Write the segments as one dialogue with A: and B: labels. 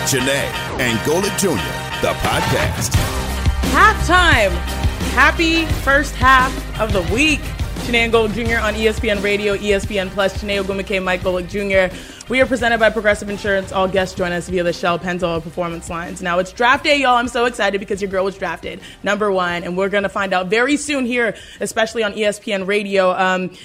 A: Janae and Golic Jr., the podcast.
B: Halftime. Happy first half of the week. Janae and Golic Jr. on ESPN Radio, ESPN Plus. Janae Ogumake, Mike Golic Jr. We are presented by Progressive Insurance. All guests join us via the Shell Pennzoil Performance Lines. Now, it's draft day, y'all. I'm so excited because your girl was drafted number one, and we're going to find out very soon here, especially on ESPN Radio,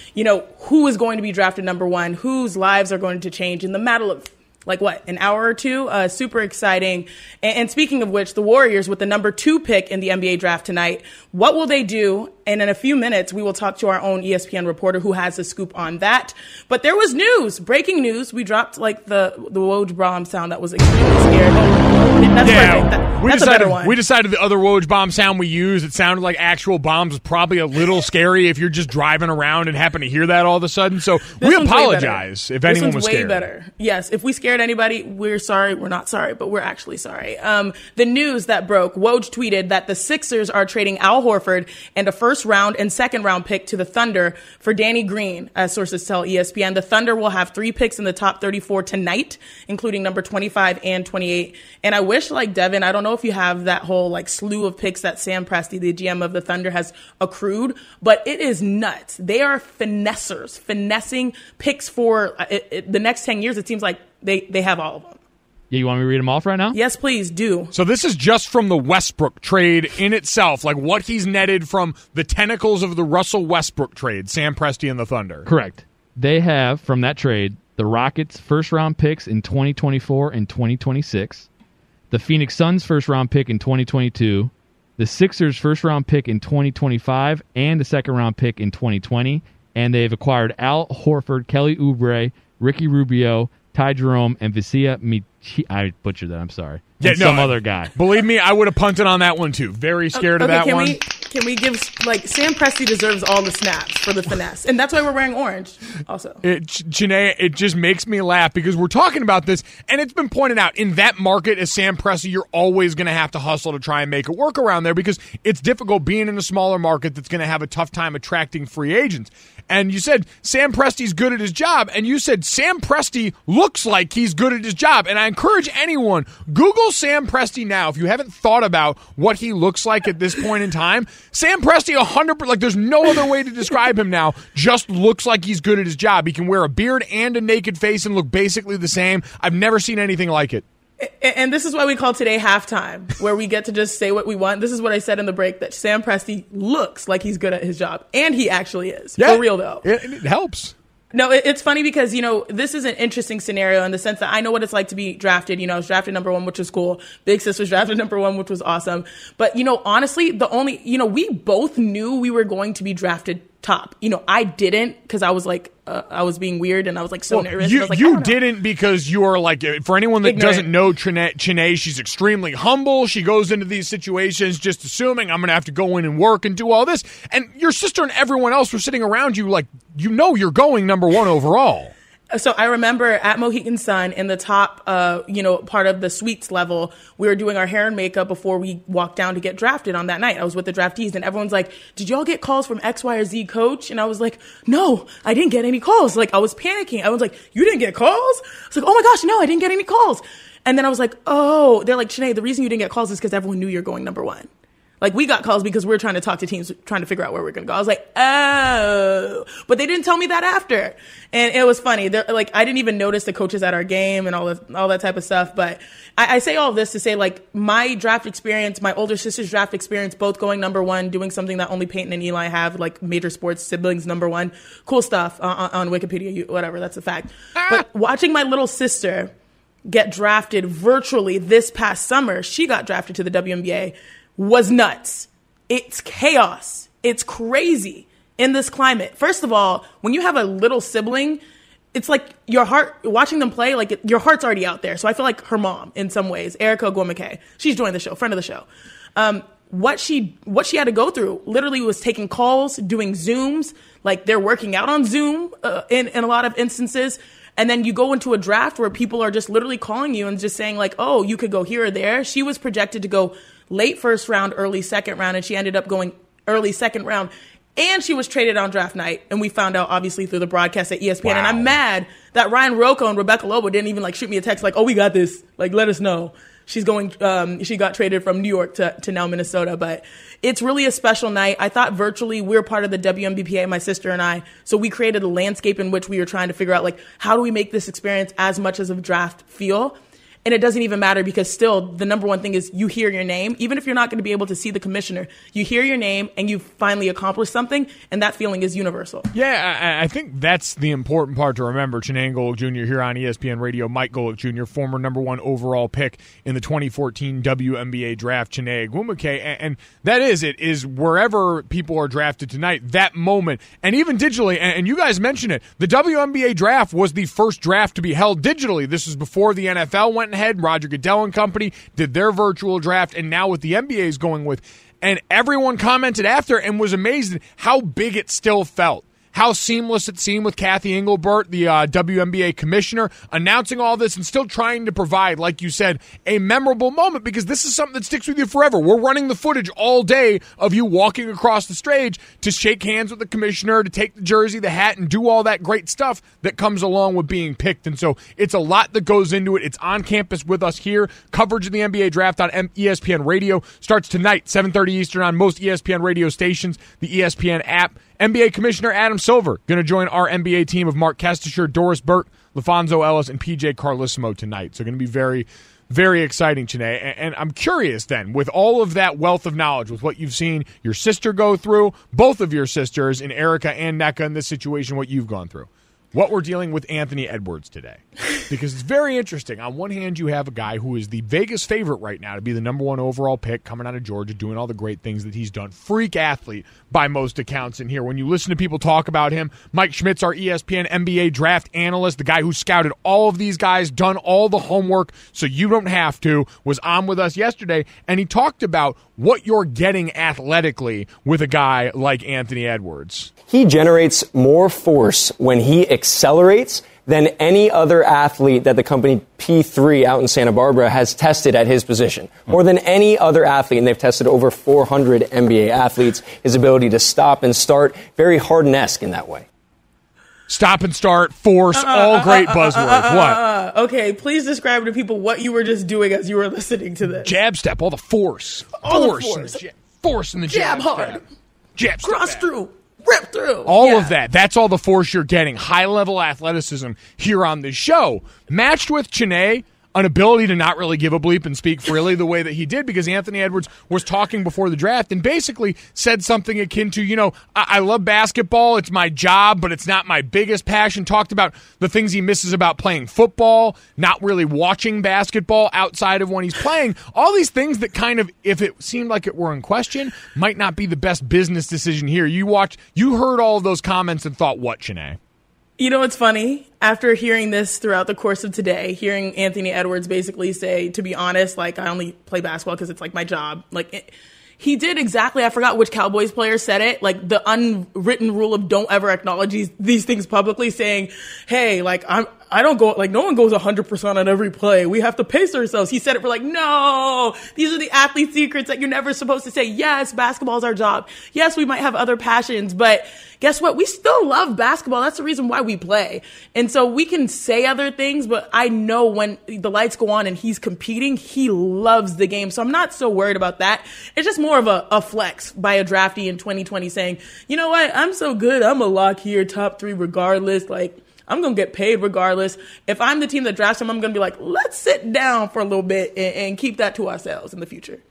B: who is going to be drafted number one, whose lives are going to change in the matter of an hour or two? Super exciting. And speaking of which, the Warriors with the number 2 pick in the NBA draft tonight, what will they do? And in a few minutes, we will talk to our own ESPN reporter who has a scoop on that. But there was news, breaking news. We dropped the Woj bomb sound that was extremely scared. That's perfect. That's a better one.
C: We decided the other Woj bomb sound we used, it sounded like actual bombs, was probably a little scary if you're just driving around and happen to hear that all of a sudden. So we apologize if anyone was scared.
B: Way better. Yes, if we scared anybody, we're sorry. We're not sorry, but we're actually sorry. The news that broke, Woj tweeted that the Sixers are trading Al Horford and a first-round and second-round pick to the Thunder for Danny Green, as sources tell ESPN. The Thunder will have 3 picks in the top 34 tonight, including number 25 and 28. And I wish, Devin, I don't know if you have that whole slew of picks that Sam Presti, the GM of the Thunder, has accrued, but it is nuts. They are finessing picks for the next 10 years. It seems like they have all of them.
D: Yeah, you want me to read them off right now?
B: Yes, please do.
C: So this is just from the Westbrook trade in itself, what he's netted from the tentacles of the Russell Westbrook trade, Sam Presti and the Thunder.
D: Correct. They have, from that trade, the Rockets' first-round picks in 2024 and 2026, the Phoenix Suns' first-round pick in 2022, the Sixers' first-round pick in 2025, and the second-round pick in 2020, and they've acquired Al Horford, Kelly Oubre, Ricky Rubio, Ty Jerome, and Visca Michi. I butchered that. I'm sorry.
C: Yeah,
D: some other guy.
C: Believe me, I would have punted on that one too. Very scared of that one.
B: Can we give Sam Presti deserves all the snaps for the finesse, and that's why we're wearing orange. Also,
C: Janae, it just makes me laugh because we're talking about this, and it's been pointed out in that market as Sam Presti, you're always going to have to hustle to try and make it work around there because it's difficult being in a smaller market that's going to have a tough time attracting free agents. And you said Sam Presti's good at his job, and you said Sam Presti looks like he's good at his job. And I encourage anyone, Google Sam Presti now if you haven't thought about what he looks like at this point in time. Sam Presti, 100%, there's no other way to describe him now, just looks like he's good at his job. He can wear a beard and a naked face and look basically the same. I've never seen anything like it.
B: And this is why we call today halftime, where we get to just say what we want. This is what I said in the break, that Sam Presti looks like he's good at his job. And he actually is. Yeah, for real, though.
C: It helps.
B: No, it's funny because, this is an interesting scenario in the sense that I know what it's like to be drafted. I was drafted number 1, which was cool. Big Sis was drafted number 1, which was awesome. But, honestly, we both knew we were going to be drafted top. I didn't because I was I was being weird and I was so nervous.
C: You didn't because you are for anyone that doesn't know Janae, she's extremely humble. She goes into these situations just assuming I'm going to have to go in and work and do all this. And your sister and everyone else were sitting around you you're going number 1 overall.
B: So I remember at Mohegan Sun in the top, part of the suites level, we were doing our hair and makeup before we walked down to get drafted on that night. I was with the draftees and everyone's like, did y'all get calls from X, Y, or Z coach? And I was like, no, I didn't get any calls. I was panicking. I was like, you didn't get calls? I was like, oh my gosh, no, I didn't get any calls. And then I was like, oh, they're like, Janae, the reason you didn't get calls is because everyone knew you're going number 1. We got calls because we were trying to talk to teams, trying to figure out where we're going to go. I was like, oh, but they didn't tell me that after. And it was funny. I didn't even notice the coaches at our game and all that type of stuff. But I say all of this to say, my draft experience, my older sister's draft experience, both going number 1, doing something that only Peyton and Eli have, major sports siblings number 1, cool stuff on Wikipedia, whatever, that's a fact. But watching my little sister get drafted virtually this past summer, she got drafted to the WNBA, was nuts. It's chaos. It's crazy in this climate. First of all, when you have a little sibling, it's your heart, watching them play, your heart's already out there. So I feel like her mom in some ways, Erica Ogumake, she's joined the show, friend of the show. What she had to go through literally was taking calls, doing Zooms, they're working out on Zoom in a lot of instances. And then you go into a draft where people are just literally calling you and just saying oh, you could go here or there. She was projected to go late first round, early second round, and she ended up going early second round. And she was traded on draft night, and we found out obviously through the broadcast at ESPN.
C: Wow.
B: And I'm mad that Ryan Rocco and Rebecca Lobo didn't even shoot me a text oh, we got this. Let us know. She's going. She got traded from New York to now Minnesota, but it's really a special night. I thought virtually we're part of the WNBPA, my sister and I, so we created a landscape in which we were trying to figure out how do we make this experience as much as a draft feel. And it doesn't even matter because still the number one thing is you hear your name. Even if you're not going to be able to see the commissioner, you hear your name and you finally accomplished something, and that feeling is universal.
C: Yeah, I think that's the important part to remember. Chiney Golic Jr. here on ESPN Radio. Mike Golic Jr., former number 1 overall pick in the 2014 WNBA draft, Chiney Ogwumike. And that is wherever people are drafted tonight, that moment. And even digitally, and you guys mentioned it, the WNBA draft was the first draft to be held digitally. This was before the NFL went ahead. Roger Goodell and company did their virtual draft, and now what the NBA is going with. And everyone commented after and was amazed at how big it still felt. How seamless it seemed with Kathy Engelbert, the WNBA commissioner, announcing all this and still trying to provide, like you said, a memorable moment, because this is something that sticks with you forever. We're running the footage all day of you walking across the stage to shake hands with the commissioner, to take the jersey, the hat, and do all that great stuff that comes along with being picked. And so it's a lot that goes into it. It's on campus with us here. Coverage of the NBA draft on ESPN Radio starts tonight, 7:30 Eastern on most ESPN radio stations, the ESPN app. NBA Commissioner Adam Silver going to join our NBA team of Mark Kestisher, Doris Burke, LaFonso Ellis, and PJ Carlissimo tonight. So going to be very, very exciting, Chiney. And I'm curious then, with all of that wealth of knowledge, with what you've seen your sister go through, both of your sisters, in Erica and Nneka in this situation, what you've gone through. What we're dealing with Anthony Edwards today. Because it's very interesting. On one hand, you have a guy who is the Vegas favorite right now to be the number 1 overall pick, coming out of Georgia, doing all the great things that he's done. Freak athlete by most accounts in here. When you listen to people talk about him, Mike Schmitz, our ESPN NBA draft analyst, the guy who scouted all of these guys, done all the homework so you don't have to, was on with us yesterday, and he talked about what you're getting athletically with a guy like Anthony Edwards.
E: He generates more force when he accelerates than any other athlete that the company P3 out in Santa Barbara has tested at his position. More than any other athlete, and they've tested over 400 NBA athletes. His ability to stop and start, very Harden-esque in that way.
C: Stop and start, force, all great buzzwords. What?
B: Okay, please describe to people what you were just doing as you were listening to this.
C: Jab step, all the force. Force in the jab
B: hard.
C: step. Jab step.
B: Cross through. Rip through.
C: All of that. That's all the force you're getting. High-level athleticism here on this show. Matched with Chiney, an ability to not really give a bleep and speak freely the way that he did, because Anthony Edwards was talking before the draft and basically said something akin to, I love basketball, it's my job, but it's not my biggest passion. Talked about the things he misses about playing football, not really watching basketball outside of when he's playing. All these things that kind of, if it seemed like it were in question, might not be the best business decision here. You heard all of those comments and thought, what, Chiney?
B: You know what's funny? After hearing this throughout the course of today, hearing Anthony Edwards basically say, to be honest, I only play basketball because it's my job. He did exactly, I forgot which Cowboys player said it, the unwritten rule of don't ever acknowledge these things publicly, saying, hey, I don't go, no one goes 100% on every play. We have to pace ourselves. He said it for no, these are the athlete secrets that you're never supposed to say. Yes, basketball's our job. Yes, we might have other passions, but guess what? We still love basketball. That's the reason why we play. And so we can say other things, but I know when the lights go on and he's competing, he loves the game. So I'm not so worried about that. It's just more of a flex by a draftee in 2020 saying, you know what? I'm so good. I'm a lock here, top 3 regardless. I'm going to get paid regardless. If I'm the team that drafts him, I'm going to be let's sit down for a little bit and keep that to ourselves in the future.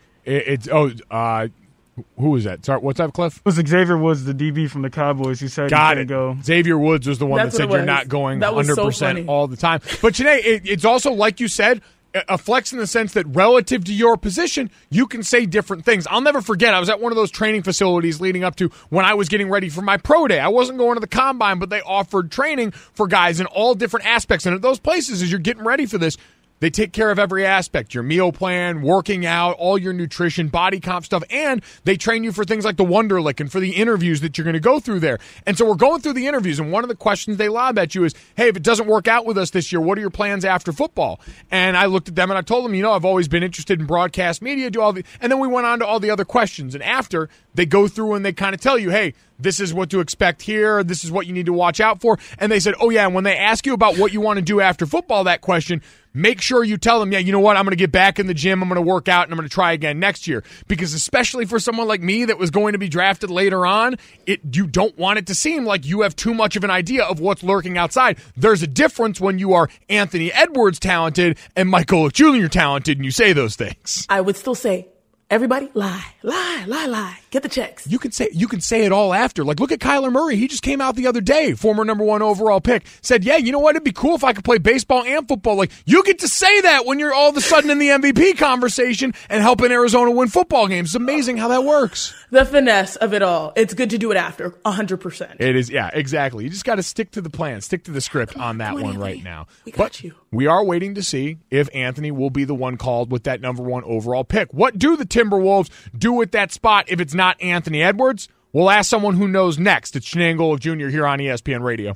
C: Who was that? Sorry, what's up, Cliff?
F: It was Xavier Woods, the DB from the Cowboys, who said
C: Got
F: he
C: it.
F: Go.
C: Xavier Woods was the one
B: That's
C: that said you're not going 100% all the time. But Chiney, it's also, like you said, a flex in the sense that relative to your position, you can say different things. I'll never forget, I was at one of those training facilities leading up to when I was getting ready for my pro day. I wasn't going to the combine, but they offered training for guys in all different aspects. And at those places, as you're getting ready for this, they take care of every aspect, your meal plan, working out, all your nutrition, body comp stuff, and they train you for things like the Wonderlic and for the interviews that you're going to go through there. And so we're going through the interviews, and one of the questions they lob at you is, hey, if it doesn't work out with us this year, what are your plans after football? And I looked at them and I told them, I've always been interested in broadcast media, and then we went on to all the other questions. And after, they go through and they kind of tell you, hey, this is what to expect here, this is what you need to watch out for. And they said, oh yeah, and when they ask you about what you want to do after football, that question, make sure you tell them, yeah, you know what, I'm going to get back in the gym, I'm going to work out, and I'm going to try again next year. Because especially for someone like me that was going to be drafted later on, you don't want it to seem like you have too much of an idea of what's lurking outside. There's a difference when you are Anthony Edwards talented and Mike Golic Jr. talented, and you say those things.
B: I would still say, everybody, lie. Get the checks.
C: You can say it all after. Like, look at Kyler Murray. He just came out the other day, former number 1 overall pick, said, yeah, you know what? It'd be cool if I could play baseball and football. Like, you get to say that when you're all of a sudden in the MVP conversation and helping Arizona win football games. It's amazing how that works.
B: The finesse of it all. It's good to do it after, 100%.
C: It is, yeah, exactly. You just got to stick to the plan, stick to the script on that one right now.
B: We got you.
C: We are waiting to see if Anthony will be the one called with that number 1 overall pick. What do the Timberwolves do with that spot if it's not Anthony Edwards? We'll ask someone who knows next. It's Chiney and Golic Jr. here on ESPN Radio.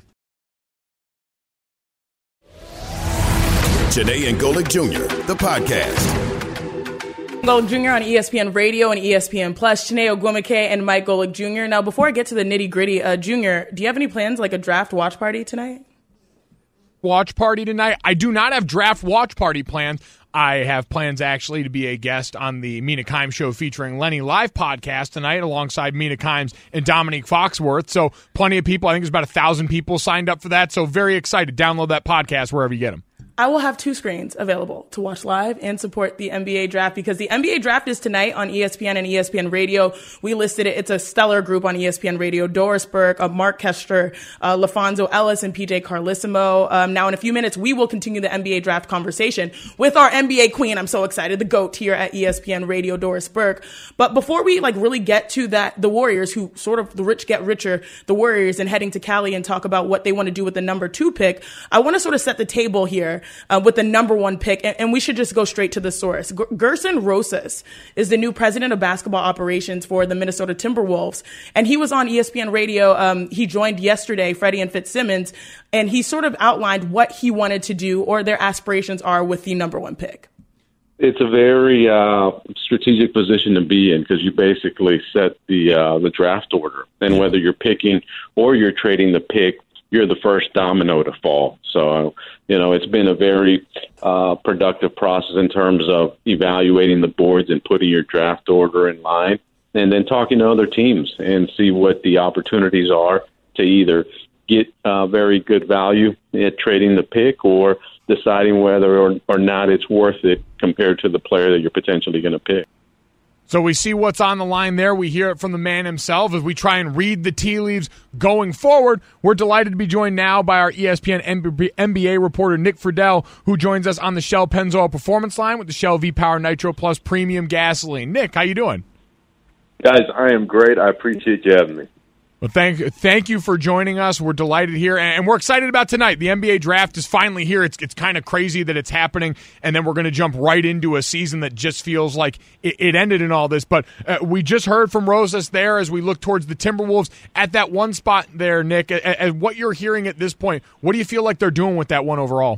A: Chiney and Golic Jr., the podcast.
B: Golic Jr. on ESPN Radio and ESPN Plus. Chiney Ogwumike and Mike Golic Jr. Now, before I get to the nitty-gritty, Junior, do you have any plans like a draft watch party tonight?
C: Watch party tonight? I do not have draft watch party plans. I have plans actually to be a guest on the Mina Kimes Show featuring Lenny Live podcast tonight alongside Mina Kimes and Dominique Foxworth. So plenty of people. I think there's about 1,000 people signed up for that. So very excited. Download that podcast wherever you get them.
B: I will have 2 screens available to watch live and support the NBA draft because the NBA draft is tonight on ESPN and ESPN Radio. We listed it. It's a stellar group on ESPN Radio. Doris Burke, Mark Kester, LaFonso Ellis, and PJ Carlissimo. Now, in a few minutes, we will continue the NBA draft conversation with our NBA queen. I'm so excited. The GOAT here at ESPN Radio, Doris Burke. But before we really get to that, the Warriors, who sort of the rich get richer, the Warriors, and heading to Cali and talk about what they want to do with the number 2 pick, I want to sort of set the table here. With the number 1 pick, and we should just go straight to the source. Gerson Rosas is the new president of basketball operations for the Minnesota Timberwolves, and he was on ESPN Radio. He joined yesterday, Freddie and Fitzsimmons, and he sort of outlined what he wanted to do or their aspirations are with the number 1 pick.
G: It's a very strategic position to be in because you basically set the draft order, and whether you're picking or you're trading the pick, you're the first domino to fall. So, it's been a very productive process in terms of evaluating the boards and putting your draft order in line, and then talking to other teams and see what the opportunities are to either get very good value at trading the pick or deciding whether or not it's worth it compared to the player that you're potentially going to pick.
C: So we see what's on the line there. We hear it from the man himself as we try and read the tea leaves going forward. We're delighted to be joined now by our ESPN NBA reporter, Nick Friedel, who joins us on the Shell Pennzoil Performance Line with the Shell V-Power Nitro Plus Premium Gasoline. Nick, how you doing?
H: Guys, I am great. I appreciate you having me.
C: Well, thank you for joining us. We're delighted here, and we're excited about tonight. The NBA draft is finally here. It's kind of crazy that it's happening, and then we're going to jump right into a season that just feels like it ended in all this. But we just heard from Rosas there as we look towards the Timberwolves at that 1 spot there, Nick. At what you're hearing at this point, what do you feel like they're doing with that 1 overall?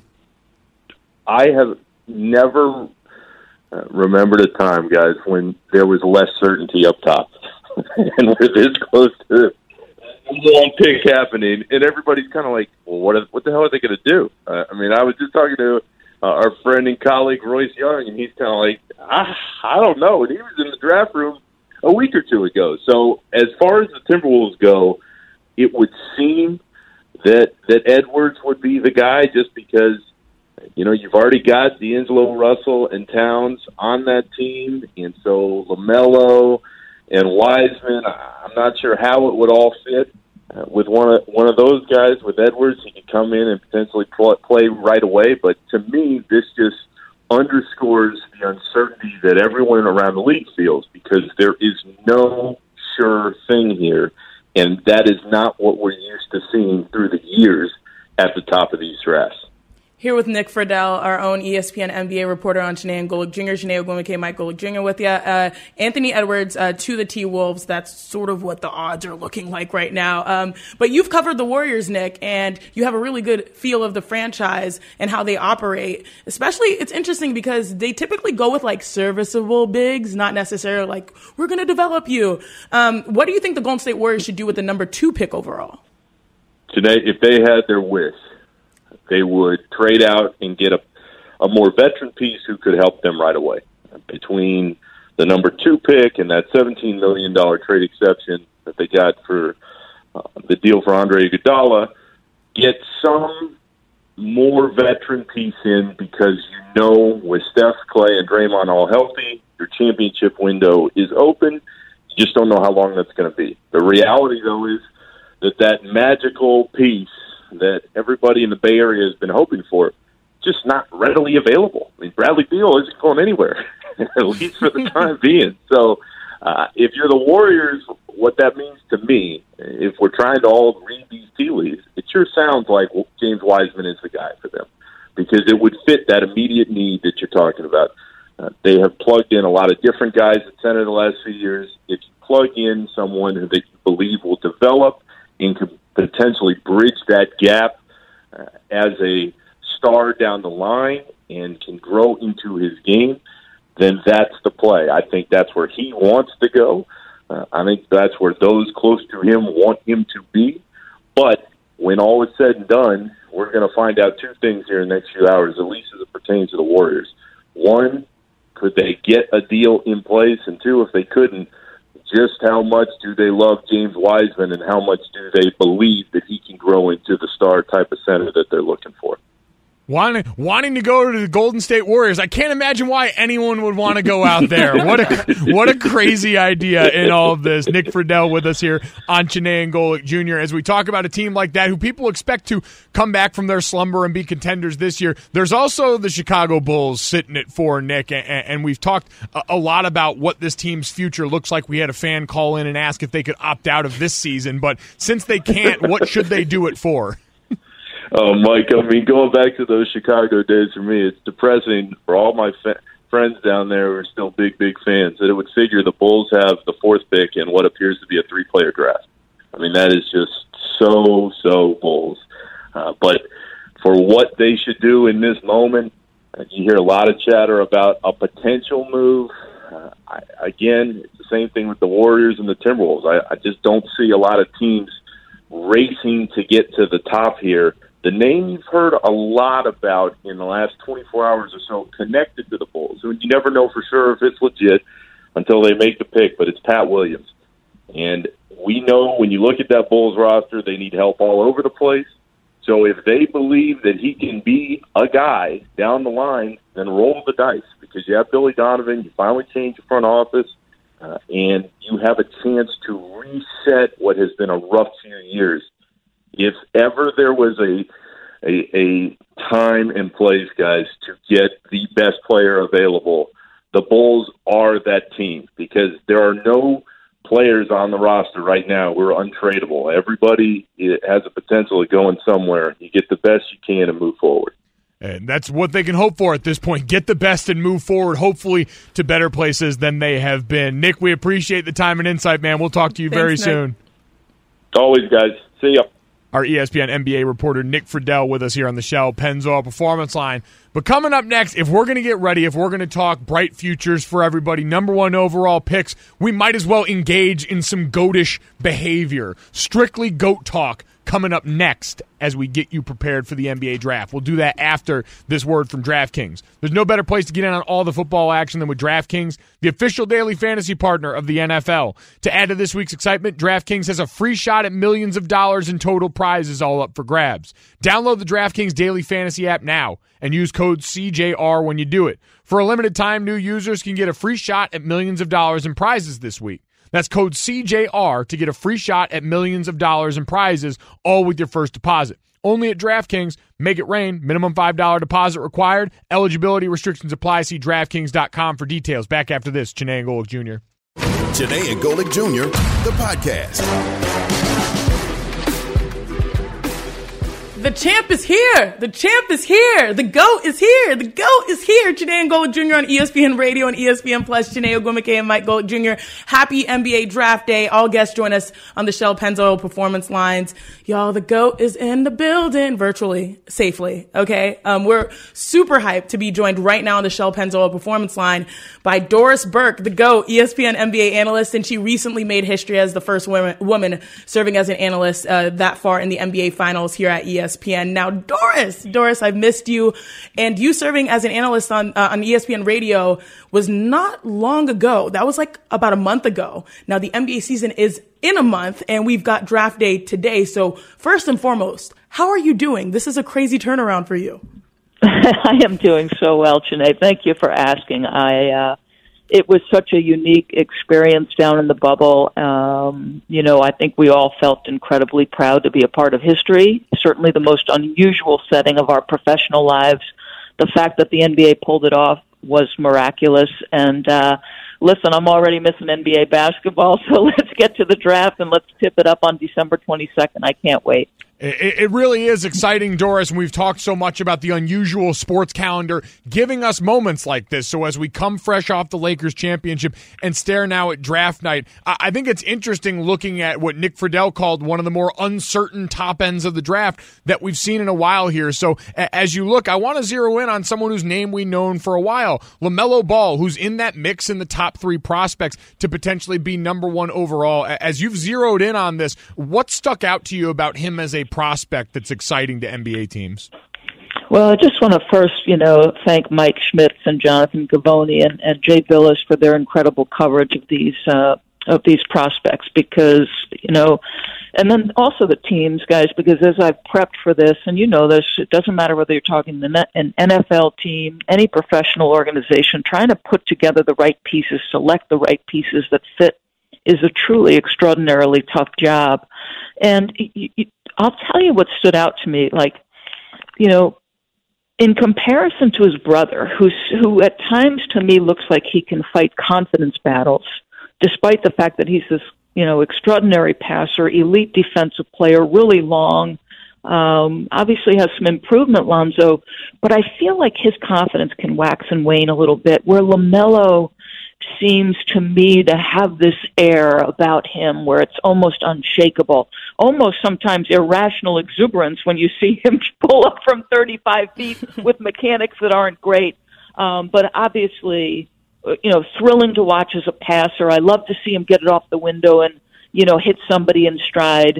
H: I have never remembered a time, guys, when there was less certainty up top. And we're this close to one pick happening, and everybody's kind of like, well, what the hell are they going to do? I was just talking to our friend and colleague Royce Young, and he's kind of like, I don't know. And he was in the draft room a week or 2 ago. So as far as the Timberwolves go, it would seem that Edwards would be the guy just because, you've already got D'Angelo Russell and Towns on that team, and so LaMelo and Wiseman, I'm not sure how it would all fit with one of those guys. With Edwards, he could come in and potentially play right away. But to me, this just underscores the uncertainty that everyone around the league feels because there is no sure thing here, and that is not what we're used to seeing through the years at the top of these drafts.
B: Here with Nick Friedell, our own ESPN NBA reporter on Chiney and Golic Jr. Chiney Ogwumike, Mike Golic Jr. with you. Anthony Edwards to the T-Wolves. That's sort of what the odds are looking like right now. But you've covered the Warriors, Nick, and you have a really good feel of the franchise and how they operate. Especially, it's interesting because they typically go with like serviceable bigs, not necessarily like, we're going to develop you. What do you think the Golden State Warriors should do with the number 2 pick overall?
H: Today, if they had their wish, they would trade out and get a more veteran piece who could help them right away. Between the number 2 pick and that $17 million trade exception that they got for the deal for Andre Iguodala, get some more veteran piece in, because with Steph, Clay, and Draymond all healthy, your championship window is open. You just don't know how long that's going to be. The reality, though, is that magical piece that everybody in the Bay Area has been hoping for, just not readily available. I mean, Bradley Beal isn't going anywhere, at least for the time being. So if you're the Warriors, what that means to me, if we're trying to all read these tea leaves, it sure sounds like James Wiseman is the guy for them, because it would fit that immediate need that you're talking about. They have plugged in a lot of different guys at center the last few years. If you plug in someone that you believe will develop and could potentially bridge that gap as a star down the line and can grow into his game, then that's the play. I think that's where he wants to go. I think that's where those close to him want him to be. But when all is said and done, we're going to find out 2 things here in the next few hours, at least as it pertains to the Warriors. 1, could they get a deal in place? And 2, if they couldn't, just how much do they love James Wiseman, and how much do they believe that he can grow into the star type of center that they're looking for?
C: Wanting to go to the Golden State Warriors. I can't imagine why anyone would want to go out there. What a crazy idea in all of this. Nick Friedell with us here on Chiney and Golic Jr. as we talk about a team like that who people expect to come back from their slumber and be contenders this year. There's also the Chicago Bulls sitting at 4, Nick, and we've talked a lot about what this team's future looks like. We had a fan call in and ask if they could opt out of this season, but since they can't, what should they do it for?
H: Oh, Mike, I mean, going back to those Chicago days for me, it's depressing for all my friends down there who are still big fans, that it would figure the Bulls have the 4th pick in what appears to be a 3-player draft. I mean, that is just so Bulls. But for what they should do in this moment, you hear a lot of chatter about a potential move. Again, it's the same thing with the Warriors and the Timberwolves. I just don't see a lot of teams racing to get to the top here. The name you've heard a lot about in the last 24 hours or so connected to the Bulls. You never know for sure if it's legit until they make the pick, but it's Pat Williams. And we know when you look at that Bulls roster, they need help all over the place. So if they believe that he can be a guy down the line, then roll the dice, because you have Billy Donovan, you finally change the front office, and you have a chance to reset what has been a rough few years. If ever there was a time and place, guys, to get the best player available, the Bulls are that team, because there are no players on the roster right now who are untradeable. Everybody has a potential of going somewhere. You get the best you can and move forward.
C: And that's what they can hope for at this point. Get the best and move forward, hopefully, to better places than they have been. Nick, we appreciate the time and insight, man. We'll talk to you very soon.
H: Always, guys. See ya.
C: Our ESPN NBA reporter Nick Friedell with us here on the Shell Pennzoil Performance Line. But coming up next, if we're going to get ready, if we're going to talk bright futures for everybody, number 1 overall picks, we might as well engage in some goatish behavior. Strictly GOAT talk coming up next as we get you prepared for the NBA draft. We'll do that after this word from DraftKings. There's no better place to get in on all the football action than with DraftKings, the official daily fantasy partner of the NFL. To add to this week's excitement, DraftKings has a free shot at millions of dollars in total prizes all up for grabs. Download the DraftKings daily fantasy app now and use code CJR when you do it. For a limited time, new users can get a free shot at millions of dollars in prizes this week. That's code CJR to get a free shot at millions of dollars in prizes, all with your first deposit. Only at DraftKings. Make it rain. Minimum $5 deposit required. Eligibility restrictions apply. See DraftKings.com for details. Back after this, Chiney and Golic Jr.
A: Chiney and Golic Jr., the podcast.
B: The champ is here. The champ is here. The GOAT is here. The GOAT is here. Janae Golick Jr. on ESPN Radio and ESPN Plus. Janae Ogwumike and Mike Golick Jr. Happy NBA Draft Day. All guests join us on the Shell Pennzoil Performance Lines. Y'all, the GOAT is in the building virtually, safely. Okay. We're super hyped to be joined right now on the Shell Pennzoil Performance Line by Doris Burke, the GOAT, ESPN NBA analyst, and she recently made history as the first woman serving as an analyst that far in the NBA Finals here at ESPN. Now, Doris, I've missed you, and you serving as an analyst on ESPN Radio was not long ago. That was like about a month ago. Now, the NBA season is in a month, and we've got draft day today. So, first and foremost, how are you doing? This is a crazy turnaround for you.
I: I am doing so well, Janae. Thank you for asking. It was such a unique experience down in the bubble. I think we all felt incredibly proud to be a part of history, certainly the most unusual setting of our professional lives. The fact that the NBA pulled it off was miraculous. And listen, I'm already missing NBA basketball, so let's get to the draft and let's tip it up on December 22nd. I can't wait.
C: It really is exciting, Doris, and we've talked so much about the unusual sports calendar giving us moments like this. So as we come fresh off the Lakers championship and stare now at draft night, I think it's interesting looking at what Nick Friedel called one of the more uncertain top ends of the draft that we've seen in a while here. So as you look, I want to zero in on someone whose name we've known for a while, LaMelo Ball, who's in that mix in the top 3 prospects to potentially be number 1 overall. As you've zeroed in on this, what stuck out to you about him as a prospect that's exciting to NBA teams?
I: Well, I just want to first, thank Mike Schmitz and Jonathan Gavoni and Jay Billis for their incredible coverage of these prospects because, and then also the teams, guys, because as I've prepped for this, and this, it doesn't matter whether you're talking an NFL team, any professional organization, trying to put together the right pieces, select the right pieces that fit is a truly extraordinarily tough job. And I'll tell you what stood out to me, in comparison to his brother, who at times to me looks like he can fight confidence battles, despite the fact that he's this, extraordinary passer, elite defensive player, really long, obviously has some improvement, Lonzo, but I feel like his confidence can wax and wane a little bit, where LaMelo seems to me to have this air about him where it's almost unshakable, almost sometimes irrational exuberance when you see him pull up from 35 feet with mechanics that aren't great. But obviously, thrilling to watch as a passer. I love to see him get it off the window and, hit somebody in stride.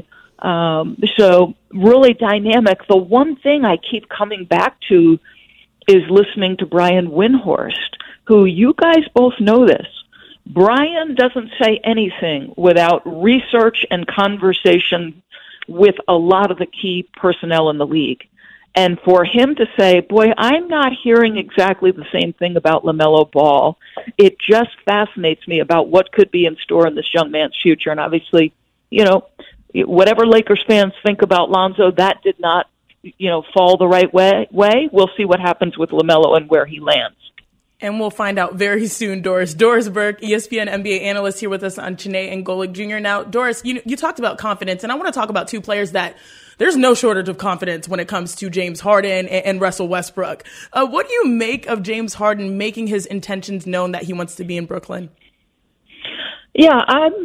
I: So really dynamic. The one thing I keep coming back to is listening to Brian Windhorst, who you guys both know this. Brian doesn't say anything without research and conversation with a lot of the key personnel in the league. And for him to say, boy, I'm not hearing exactly the same thing about LaMelo Ball, it just fascinates me about what could be in store in this young man's future. And obviously, whatever Lakers fans think about Lonzo, that did not, fall the right way. We'll see what happens with LaMelo and where he lands.
B: And we'll find out very soon, Doris. Doris Burke, ESPN NBA analyst, here with us on Janae and Golick Jr. Now, Doris, you talked about confidence, and I want to talk about 2 players that there's no shortage of confidence when it comes to James Harden and Russell Westbrook. What do you make of James Harden making his intentions known that he wants to be in Brooklyn?
I: Yeah,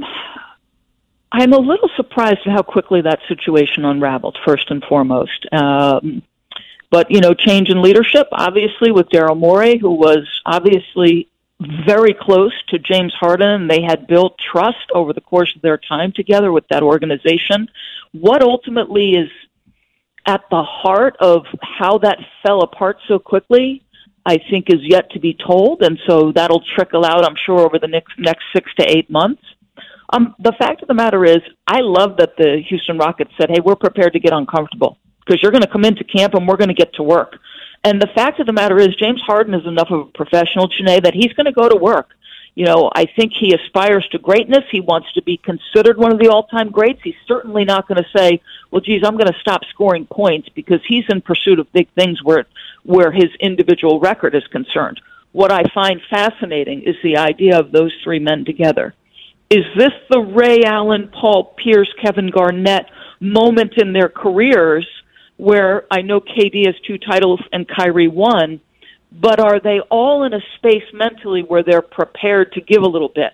I: I'm a little surprised at how quickly that situation unraveled, first and foremost. But, change in leadership, obviously, with Daryl Morey, who was obviously very close to James Harden, and they had built trust over the course of their time together with that organization. What ultimately is at the heart of how that fell apart so quickly, I think, is yet to be told, and so that'll trickle out, I'm sure, over the next 6 to 8 months. The fact of the matter is, I love that the Houston Rockets said, hey, we're prepared to get uncomfortable, because you're going to come into camp and we're going to get to work. And the fact of the matter is, James Harden is enough of a professional, Janae, that he's going to go to work. I think he aspires to greatness. He wants to be considered one of the all-time greats. He's certainly not going to say, well, geez, I'm going to stop scoring points, because he's in pursuit of big things where his individual record is concerned. What I find fascinating is the idea of those 3 men together. Is this the Ray Allen, Paul Pierce, Kevin Garnett moment in their careers where I know KD has 2 titles and Kyrie 1, but are they all in a space mentally where they're prepared to give a little bit?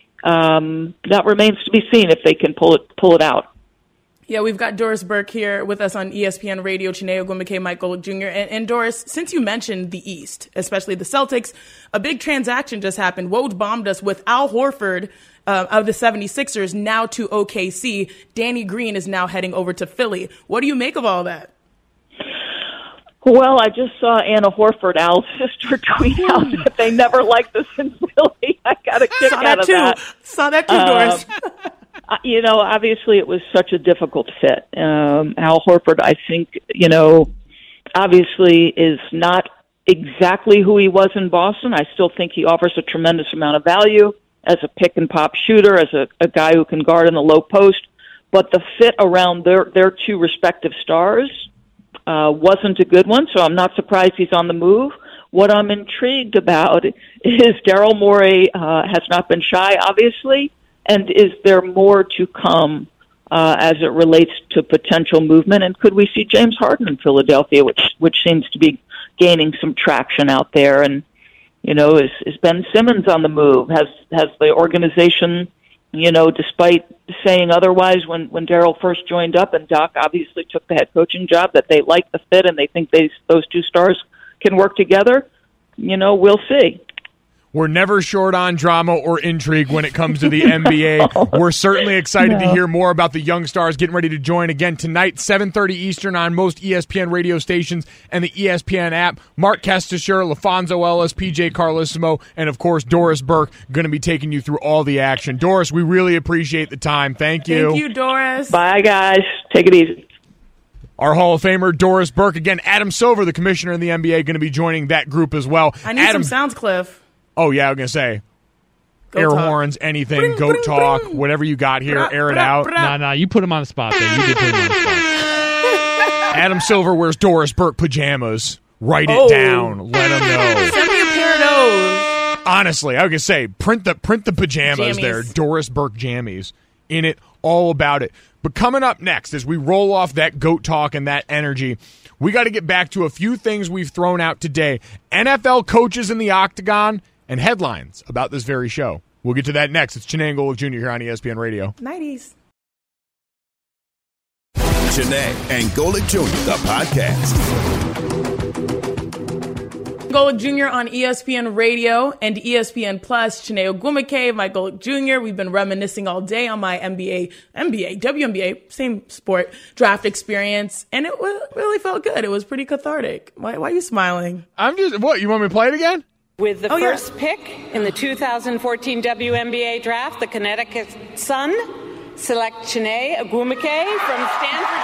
I: That remains to be seen if they can pull it out.
B: Yeah, we've got Doris Burke here with us on ESPN Radio, Chiney Ogwumike, Mike Golic Jr. And Doris, since you mentioned the East, especially the Celtics, a big transaction just happened. Woj bombed us with Al Horford of the 76ers now to OKC. Danny Green is now heading over to Philly. What do you make of all that?
I: Well, I just saw Anna Horford, Al's sister, tweet out that they never liked us in Philly. I got a kick out of that.
B: Saw that too, Doris.
I: Obviously it was such a difficult fit. Al Horford, I think, obviously is not exactly who he was in Boston. I still think he offers a tremendous amount of value as a pick-and-pop shooter, as a guy who can guard in the low post. But the fit around their 2 respective stars wasn't a good one, so I'm not surprised he's on the move. What I'm intrigued about is Daryl Morey has not been shy, obviously, and is there more to come as it relates to potential movement? And could we see James Harden in Philadelphia, which seems to be gaining some traction out there? And, is Ben Simmons on the move? Has the organization, despite saying otherwise when Daryl first joined up and Doc obviously took the head coaching job, that they like the fit and they think those 2 stars can work together? We'll see.
C: We're never short on drama or intrigue when it comes to the NBA. We're certainly excited to hear more about the young stars getting ready to join again tonight, 7:30 Eastern on most ESPN radio stations and the ESPN app. Mark Kestisher, LaFonso Ellis, PJ Carlissimo, and, of course, Doris Burke going to be taking you through all the action. Doris, we really appreciate the time. Thank you.
B: Thank you, Doris.
I: Bye, guys. Take it easy.
C: Our Hall of Famer, Doris Burke. Again, Adam Silver, the commissioner in the NBA, going to be joining that group as well.
B: I need some sounds, Cliff.
C: Oh, yeah, I was going to say. Air horns, anything,
B: bring,
C: goat
B: bring,
C: talk,
B: bring.
C: whatever you got here, air it out.
D: Nah, you put him on the spot there. You did put him on the spot.
C: Adam Silver wears Doris Burke pajamas. Write it down. Let him know.
B: Send me a pair of those.
C: Honestly, I was going to say, print the pajamas
B: Jammies.
C: there. Doris Burke jammies. In it, all about it. But coming up next, as we roll off that GOAT talk and that energy, we got to get back to a few things we've thrown out today. NFL coaches in the octagon and headlines about this very show. We'll get to that next. It's Chiney Golic Jr. here on ESPN Radio.
B: 90s.
A: Chiney and Golic Jr., the podcast.
B: Golic Jr. on ESPN Radio and ESPN Plus. Chiney Ogwumike, Mike Golic Jr. We've been reminiscing all day on my WNBA, same sport, draft experience, and it really felt good. It was pretty cathartic. Why are you smiling?
C: What, you want me to play it again?
J: With the first pick in the 2014 WNBA draft, the Connecticut Sun select Chiney Ogwumike from Stanford.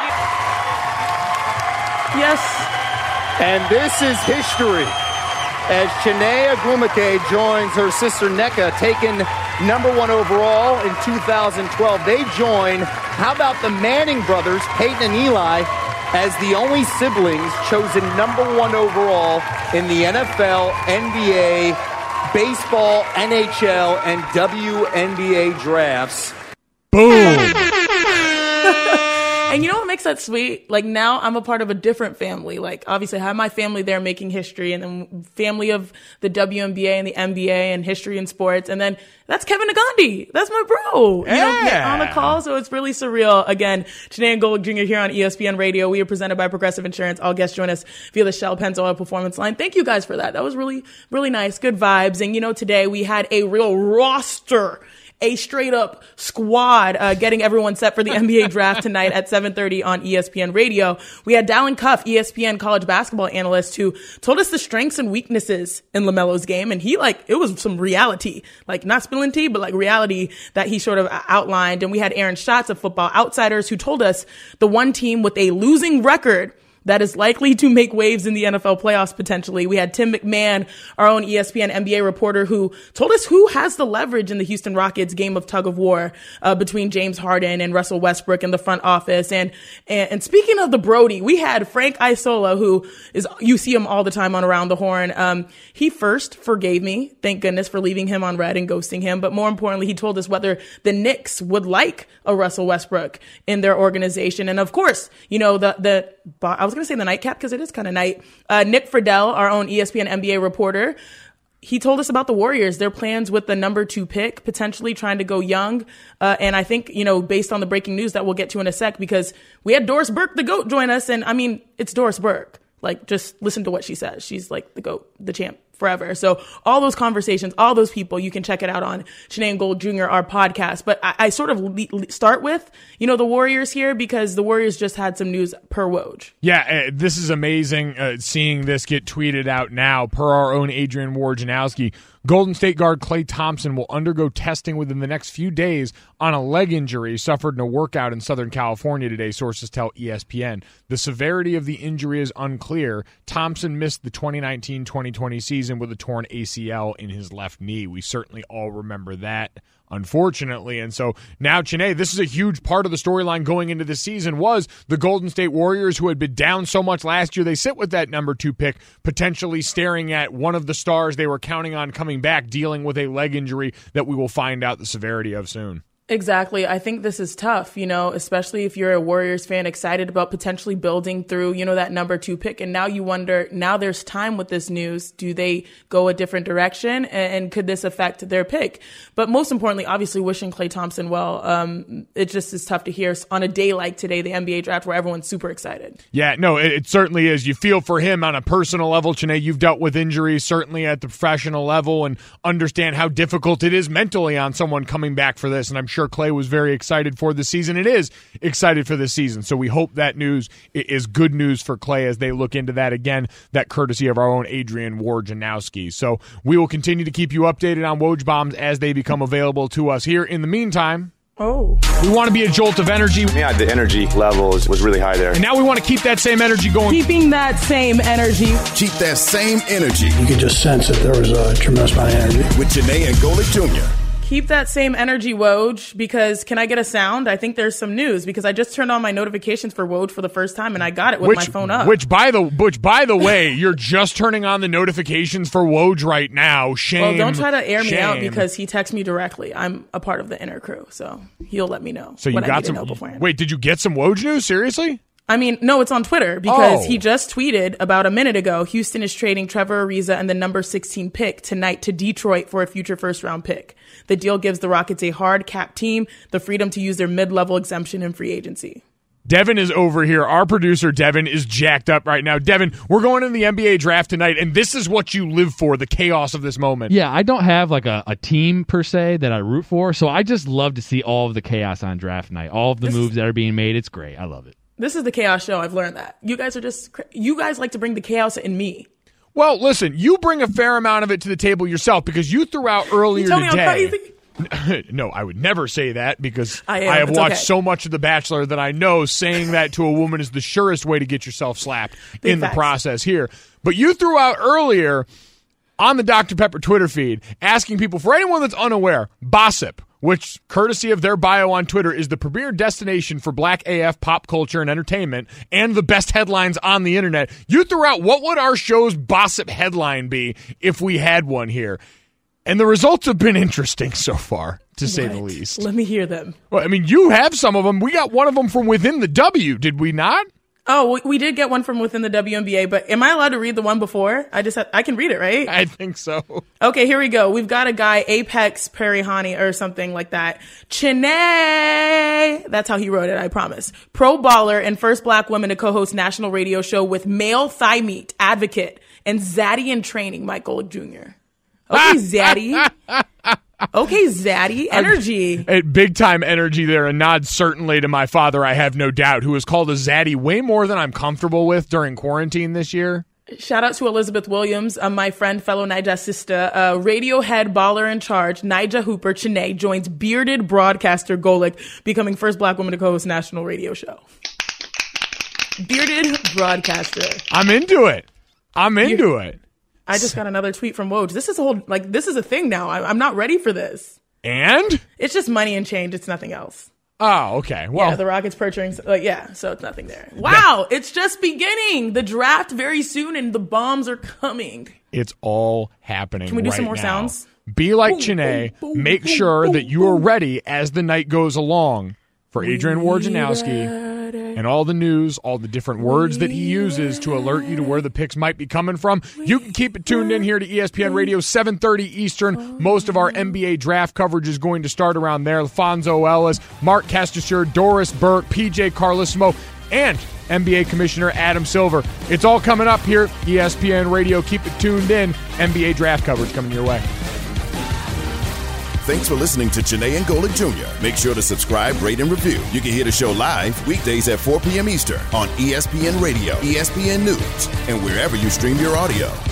B: Yes.
K: And this is history as Chiney Ogwumike joins her sister Nneka, taken #1 overall in 2012. They join, how about the Manning brothers, Peyton and Eli, as the only siblings chosen #1 overall in the NFL, NBA, baseball, NHL, and WNBA drafts.
C: Boom.
B: And you know what makes that sweet? Like, now I'm a part of a different family. Like, obviously I have my family there making history, and then family of the WNBA and the NBA and history and sports. And then that's Kevin Nagandi. That's my bro.
C: Yeah.
B: On the call. So it's really surreal. Again, Chiney and Golic Jr. here on ESPN Radio. We are presented by Progressive Insurance. All guests join us via the Shell Pennzoil Oil Performance Line. Thank you guys for that. That was really, really nice. Good vibes. And today we had a real roster, a straight up squad, getting everyone set for the NBA draft tonight at 7:30 on ESPN Radio. We had Dallin Cuff, ESPN college basketball analyst, who told us the strengths and weaknesses in LaMelo's game. And it was some reality, like not spilling tea, but like reality that he sort of outlined. And we had Aaron Schatz of Football Outsiders, who told us the one team with a losing record that is likely to make waves in the NFL playoffs potentially. We had Tim McMahon, our own ESPN NBA reporter, who told us who has the leverage in the Houston Rockets game of tug of war between James Harden and Russell Westbrook in the front office. And speaking of the Brody, we had Frank Isola, who is, you see him all the time on Around the Horn. He first forgave me, thank goodness, for leaving him on red and ghosting him. But more importantly, he told us whether the Knicks would like a Russell Westbrook in their organization. And of course, you know, I was going to say the nightcap because it is kind of night. Nick Friedel, our own ESPN NBA reporter, he told us about the Warriors, their plans with the number 2 pick, potentially trying to go young. And I think, you know, based on the breaking news that we'll get to in a sec, because we had Doris Burke, the GOAT, join us. And I mean, it's Doris Burke. Like, just listen to what she says. She's like the GOAT, the champ forever. So all those conversations, all those people, you can check it out on Chiney and Gold Jr., our podcast. But I sort of start with, you know, the Warriors here, because the Warriors just had some news per Woj.
C: Yeah, this is amazing seeing this get tweeted out now. Per our own Adrian Wojnarowski, Golden State guard Klay Thompson will undergo testing within the next few days on a leg injury suffered in a workout in Southern California today, sources tell ESPN. The severity of the injury is unclear. Thompson missed the 2019-2020 season with a torn ACL in his left knee. We certainly all remember that, unfortunately. And so now, Chiney, this is a huge part of the storyline going into this season was the Golden State Warriors, who had been down so much last year. They sit with that number 2 pick, potentially staring at one of the stars they were counting on coming back, dealing with a leg injury that we will find out the severity of soon.
B: Exactly. I think this is tough, you know, especially if you're a Warriors fan excited about potentially building through, you know, that number 2 pick. And now you wonder, now there's time with this news. Do they go a different direction? And could this affect their pick? But most importantly, obviously wishing Klay Thompson well. It just is tough to hear on a day like today, the NBA draft, where everyone's super excited.
C: Yeah, no, it certainly is. You feel for him on a personal level, Chiney. You've dealt with injuries, certainly at the professional level, and understand how difficult it is mentally on someone coming back for this. And I'm sure Klay was very excited for the season. It is excited for the season. So we hope that news is good news for Klay as they look into that again, that courtesy of our own Adrian Wojnarowski. So we will continue to keep you updated on Woj Bombs as they become available to us here. In the meantime, we want to be a jolt of energy.
L: Yeah, the energy level was really high there.
C: And now we want to keep that same energy going.
B: Keeping that same energy.
A: Keep that same energy.
M: You could just sense that there was a tremendous amount of energy.
A: With Chiney and Golic Jr.
B: Keep that same energy, Woj, because can I get a sound? I think there's some news, because I just turned on my notifications for Woj for the first time, and I got it with my phone up.
C: Which, by the way, you're just turning on the notifications for Woj right now. Shame.
B: Well, don't try to air me out, because he texts me directly. I'm a part of the inner crew, so he'll let me know.
C: So you got some. Wait, did you get some Woj news? Seriously?
B: I mean, no, it's on Twitter, because he just tweeted about a minute ago, Houston is trading Trevor Ariza and the number 16 pick tonight to Detroit for a future first-round pick. The deal gives the Rockets a hard cap team the freedom to use their mid-level exemption in free agency.
C: Devin is over here. Our producer, Devin, is jacked up right now. Devin, we're going into the NBA draft tonight, and this is what you live for, the chaos of this moment.
D: Yeah, I don't have like a team per se that I root for, so I just love to see all of the chaos on draft night, all of the moves that are being made. It's great. I love it.
B: This is the chaos show. I've learned that. You guys like to bring the chaos in me.
C: Well, listen, you bring a fair amount of it to the table yourself, because you threw out earlier
B: you tell me
C: today.
B: I'm crazy?
C: No, I would never say that, because I
B: have
C: watched so much of The Bachelor that I know saying that to a woman is the surest way to get yourself slapped in the process here. But you threw out earlier on the Dr. Pepper Twitter feed, asking people, for anyone that's unaware, Bossip, which, courtesy of their bio on Twitter, is the premier destination for Black AF pop culture and entertainment and the best headlines on the internet. You threw out, what would our show's Bossip headline be if we had one here? And the results have been interesting so far, to say the least.
B: Let me hear them.
C: Well, I mean, you have some of them. We got one of them from within the W, did we not?
B: Oh, we did get one from within the WNBA, but am I allowed to read the one before? I can read it, right?
C: I think so.
B: Okay, here we go. We've got a guy, Apex Perihani or something like that. Chiney! That's how he wrote it, I promise. Pro baller and first black woman to co-host national radio show with male thigh meat advocate and Zaddy in training, Mike Golic Jr. Okay, Zaddy. Okay, Zaddy. Energy.
C: Big time energy there. A nod certainly to my father, I have no doubt, who has called a Zaddy way more than I'm comfortable with during quarantine this year.
B: Shout out to Elizabeth Williams, my friend, fellow Naija sister, Radiohead baller in charge, Naija Hooper Chiney joins bearded broadcaster Golic, becoming first black woman to co-host national radio show. Bearded broadcaster.
C: I'm into it.
B: I just got another tweet from Woj. This is a thing now. I'm not ready for this.
C: And?
B: It's just money and change. It's nothing else.
C: Oh, okay. Well,
B: yeah, the Rockets purchasing, so it's nothing there. Wow, it's just beginning. The draft very soon, and the bombs are coming.
C: It's all happening.
B: Can we do some more
C: now.
B: sounds?
C: Be like Chiney. Make sure that you are ready as the night goes along. For Adrian Wojnarowski and all the news, all the different words that he uses to alert you to where the picks might be coming from, you can keep it tuned in here to ESPN Radio, 7:30 Eastern. Most of our NBA draft coverage is going to start around there. Alfonso Ellis, Mark Castasher, Doris Burke, PJ Carlesimo, and NBA Commissioner Adam Silver. It's all coming up here, ESPN Radio. Keep it tuned in. NBA draft coverage coming your way.
A: Thanks for listening to Chiney and Golic Jr. Make sure to subscribe, rate, and review. You can hear the show live weekdays at 4 p.m. Eastern on ESPN Radio, ESPN News, and wherever you stream your audio.